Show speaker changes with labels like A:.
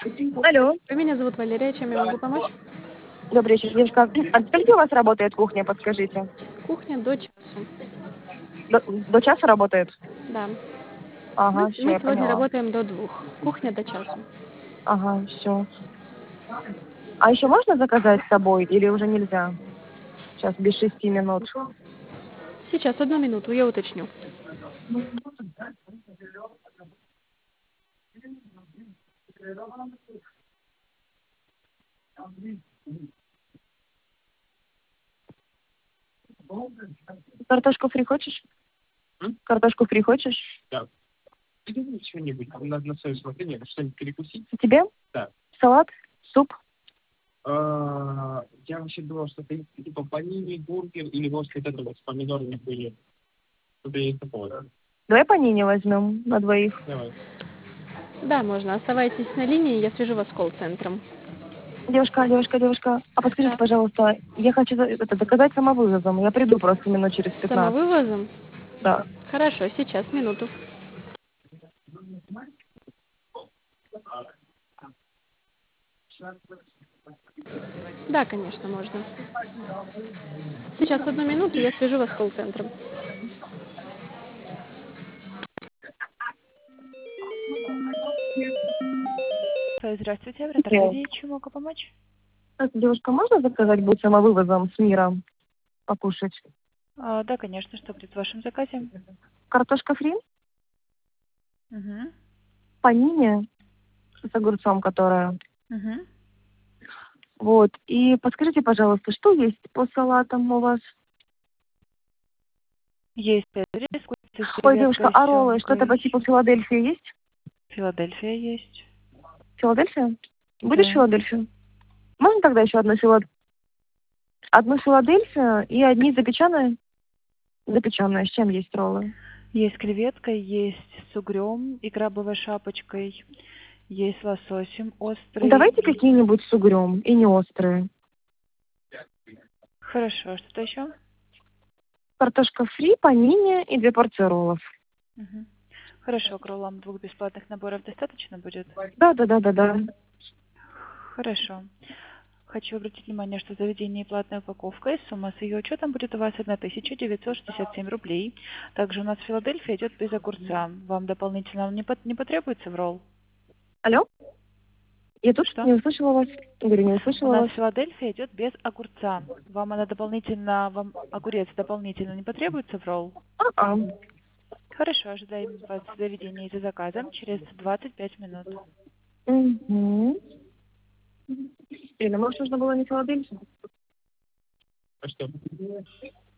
A: Алло,
B: Меня зовут Валерия, чем я могу помочь?
A: добрый вечер, девушка. А до скольки у вас работает кухня, подскажите?
B: Кухня до часу.
A: До часа работает?
B: Да. Мы,
A: Ага, все,
B: мы
A: я
B: сегодня
A: поняла.
B: работаем до 2. Кухня до часу.
A: Ага, все. А еще можно заказать с собой или уже нельзя? Сейчас, без 6 минут.
B: Сейчас, 1 минуту, я уточню.
A: Картошку фри хочешь? Картошку фри хочешь?
C: Да. Придумай что-нибудь, на свое усмотрение, что-нибудь перекусить.
A: Тебе?
C: Да.
A: Салат? Суп?
C: Я вообще думал, что это типа панини, бургер или может это вот с помидорами были. Что-то есть такое, да?
A: Давай панини возьмем на двоих.
C: Давай.
B: Да, можно. Оставайтесь на линии, я свяжу вас с колл-центром.
A: Девушка. А подскажите,
B: Да.
A: пожалуйста, я хочу заказать самовывозом. Я приду просто минут через
B: С
A: 15.
B: самовывозом?
A: Да.
B: Хорошо, сейчас, минуту. Да, конечно, можно. Сейчас, 1 минуту, я свяжу вас с колл-центром.
D: Здравствуйте, Братервизия, чем могу помочь?
A: Девушка, можно заказать будет самовывозом с мира покушать?
D: Да, конечно, что будет в вашем заказе?
A: Картошка фри,
D: Угу.
A: панини с огурцом, которая.
D: Угу.
A: Вот. И подскажите, пожалуйста, что есть по салатам у вас?
D: Есть рис, курица с
A: Ой, девушка,
D: креветкой,
A: а роллы, что-то по
D: семгой.
A: типу Филадельфии есть?
D: Филадельфия есть.
A: Филадельфия? Будешь
D: Да.
A: Филадельфию? Можно тогда еще одну Филадельфию и одни запеченные? Запеченные. С чем есть роллы?
D: Есть креветка, есть с угрем и крабовой шапочкой. Есть с лососем острый.
A: Давайте какие-нибудь с угрем и не острые.
D: Хорошо, что-то еще?
A: Картошка фри, панини и 2 порции роллов.
D: Угу. Хорошо, к роллам 2 бесплатных наборов достаточно будет?
A: Да.
D: Хорошо. Хочу обратить внимание, что заведение платная упаковка, и сумма с ее учетом будет у вас 1967 рублей. Также у нас Филадельфия идет без огурца. Вам дополнительно не потребуется в ролл?
A: Алло? Я тут
D: Что?
A: не услышала вас. Говорю, не
D: У
A: услышала
D: нас
A: вас.
D: Филадельфия идет без огурца. Вам огурец дополнительно не потребуется в ролл?
A: А-а.
D: Хорошо, ожидаем вас в заведении за заказом через 25 минут.
A: Угу. Ирина, может, нужно было не Филадельфию?
C: А что?